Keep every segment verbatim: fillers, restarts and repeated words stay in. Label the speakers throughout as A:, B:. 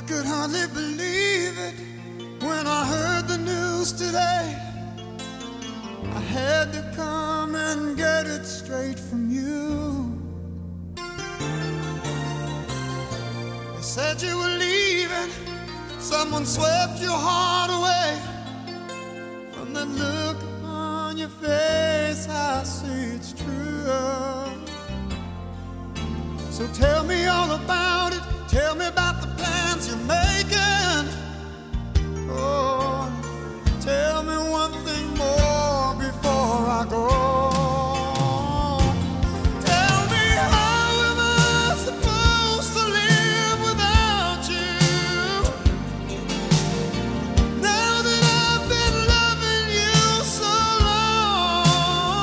A: could hardly believe it when I heard the news today. I had to come and get it straight from you. They said you were leaving, someone swept your heart away. From the look on your face, I see it's true. So tell me all about it, tell me about the plans you're making. Oh, tell me one thing more before I go. Tell me, how am I supposed to live without you? Now that I've been loving you so long,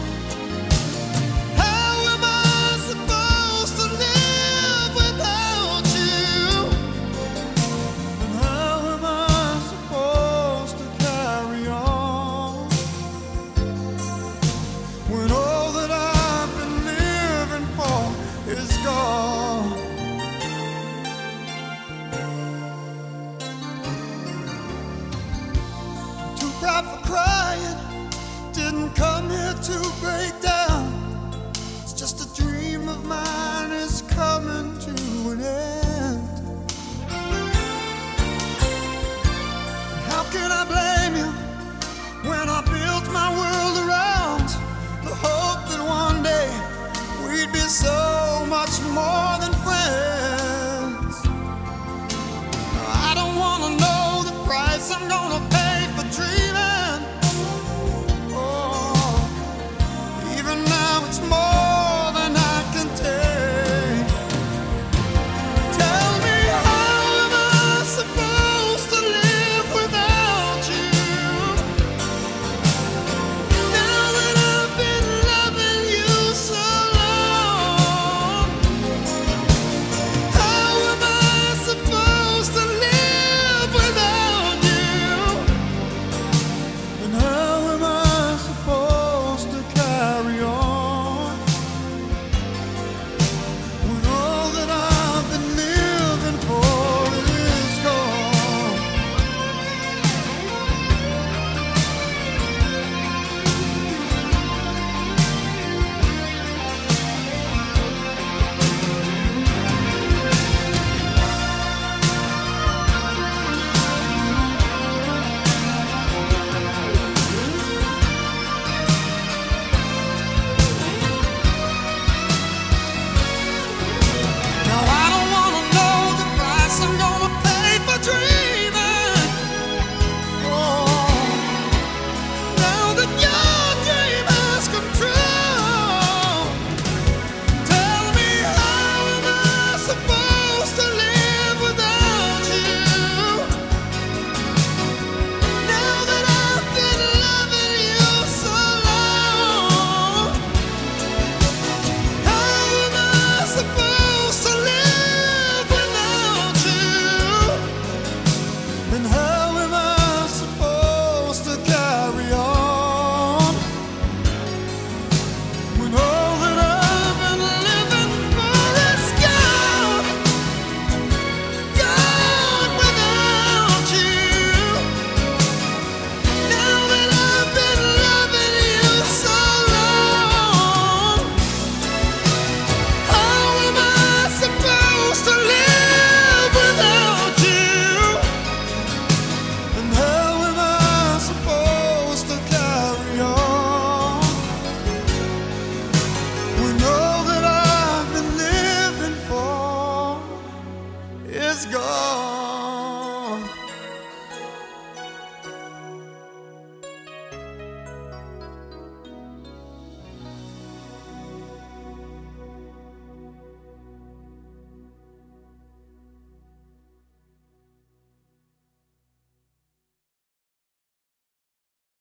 A: how am I supposed to live without you? And how am I supposed to carry on when all that I've been living for is gone? Too proud for crying, didn't come here to break down. It's just a dream of mine is coming to an end. How can I blame you when I built my world around the hope that one day we'd be so much more than friends? I don't wanna know the price I'm gonna pay for dreaming.